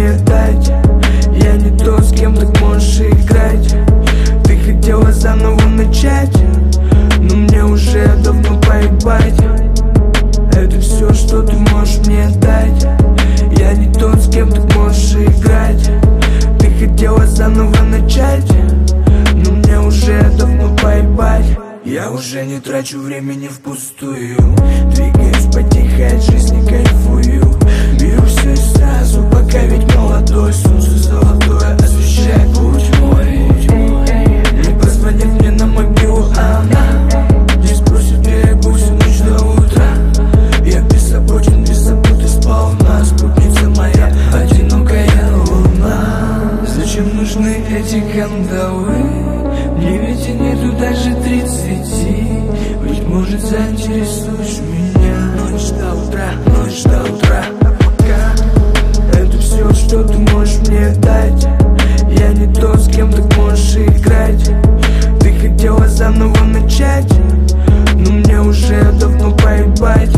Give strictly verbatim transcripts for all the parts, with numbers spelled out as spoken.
мне дать? Я не тот, с кем так можешь играть. Ты хотела заново начать, но мне уже давно поебать. Это все, что ты можешь мне дать. Я не тот, с кем так можешь играть. Ты хотела заново начать, но мне уже давно поебать. Я уже не трачу времени впустую. Двигаюсь потихо, от жизни кайфую. Беру все и сразу, пока ведь молодой. Солнце золотое освещает путь мой. Не позвонит мне на мобилу она, не спросит, где я был всю ночь до утра. Я беззаботен, без заботы сполна. Спутница моя, одинокая луна. Зачем нужны эти кандалы? Мне ведь и нету даже тридцати. Быть может, заинтересуешь меня. Ночь до утра, ночь до утра. А пока это все, что ты можешь мне дать. Я не тот, с кем так можешь играть. Ты хотела заново начать, но мне уже давно поебать.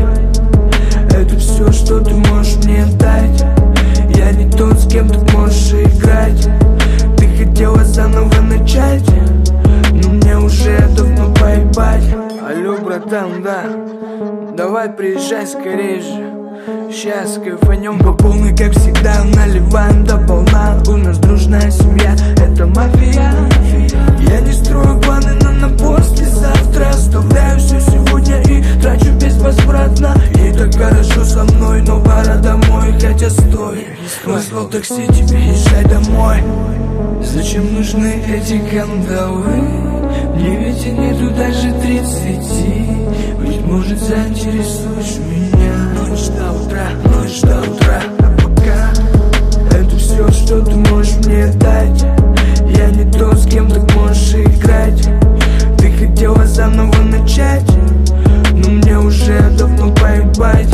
Это все, что ты можешь мне дать. Я не тот, с кем так можешь играть. Ты хотела заново начать, но мне уже давно поебать. Алло, братан, да, давай приезжай скорее же. Сейчас кайфанем по полной, как всегда. Наливаем до полна, у нас дружная семья. Это мафия. Я не строю планы, но на послезавтра оставляю все сегодня и трачу безвозвратно. И так хорошо со мной, но пора домой. Хотя стой, вызвал такси, тебе езжай домой. Зачем нужны эти кандалы? Мне ведь и нету даже тридцати. Быть может, заинтересуешь меня. Ночь до утра, ночь до утра. А пока это все, что ты можешь мне дать. Я не тот, с кем так можешь играть. Ты хотела заново начать, но мне уже давно поебать.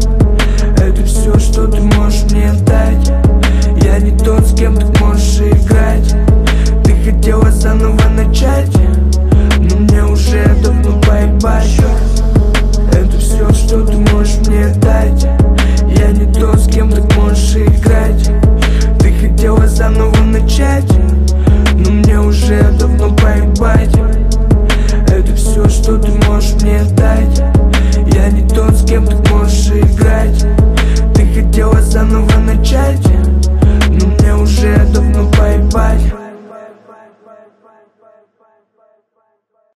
Это все, что ты можешь мне дать. Я не тот, с кем так можешь играть. Ты хотела заново начать, но мне уже давно поебать. Это все, что ты можешь мне дать. Я не тот, с кем так можешь играть. Ты хотела заново начать, но мне уже давно поебать. Это все, что ты можешь мне дать. Я не тот, с кем так можешь играть. Ты хотела заново начать, но мне уже давно поебать.